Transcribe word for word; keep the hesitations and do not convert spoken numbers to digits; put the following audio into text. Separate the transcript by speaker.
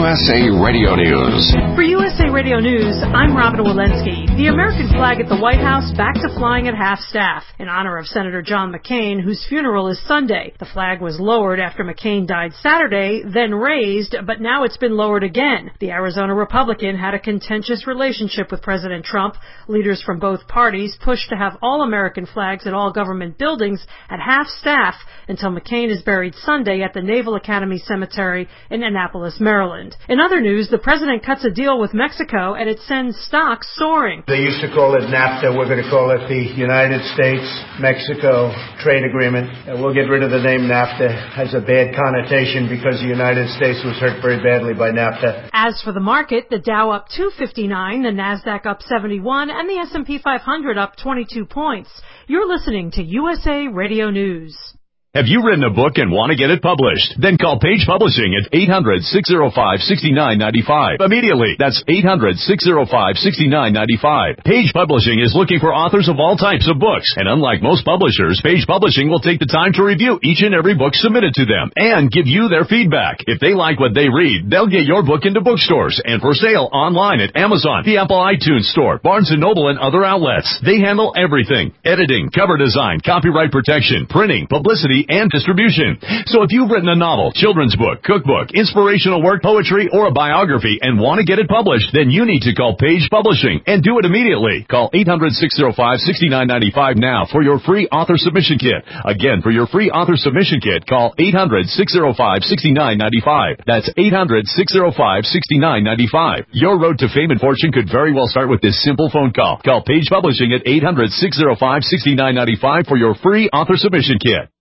Speaker 1: S A Radio News.
Speaker 2: For U S A Radio News, I'm Robin Walensky. The American flag at the White House back to flying at half-staff in honor of Senator John McCain, whose funeral is Sunday. The flag was lowered after McCain died Saturday, then raised, but now it's been lowered again. The Arizona Republican had a contentious relationship with President Trump. Leaders from both parties pushed to have all American flags at all government buildings at half-staff until McCain is buried Sunday at the Naval Academy Cemetery in Annapolis, Maryland. In other news, the president cuts a deal with Mexico and it sends stocks soaring.
Speaker 3: They used to call it NAFTA. We're going to call it the United States-Mexico Trade Agreement. And we'll get rid of the name NAFTA. It has a bad connotation because the United States was hurt very badly by NAFTA.
Speaker 2: As for the market, the Dow up two fifty-nine, the Nasdaq up seventy-one, and the S and P five hundred up twenty-two points. You're listening to U S A Radio News.
Speaker 4: Have you written a book and want to get it published? Then call Page Publishing at eight hundred, six oh five, six nine nine five. Immediately. That's eight hundred, six oh five, six nine nine five. Page Publishing is looking for authors of all types of books. And unlike most publishers, Page Publishing will take the time to review each and every book submitted to them and give you their feedback. If they like what they read, they'll get your book into bookstores and for sale online at Amazon, the Apple iTunes Store, Barnes and Noble, and other outlets. They handle everything: editing, cover design, copyright protection, printing, publicity, and distribution. So if you've written a novel, children's book, cookbook, inspirational work, poetry, or a biography and want to get it published, then you need to call Page Publishing and do it immediately. Call eight hundred, six oh five, six nine nine five now for your free author submission kit. Again, for your free author submission kit, call eight hundred, six oh five, six nine nine five. That's eight hundred, six oh five, six nine nine five. Your road to fame and fortune could very well start with this simple phone call. Call Page Publishing at eight hundred, six oh five, six nine nine five for your free author submission kit.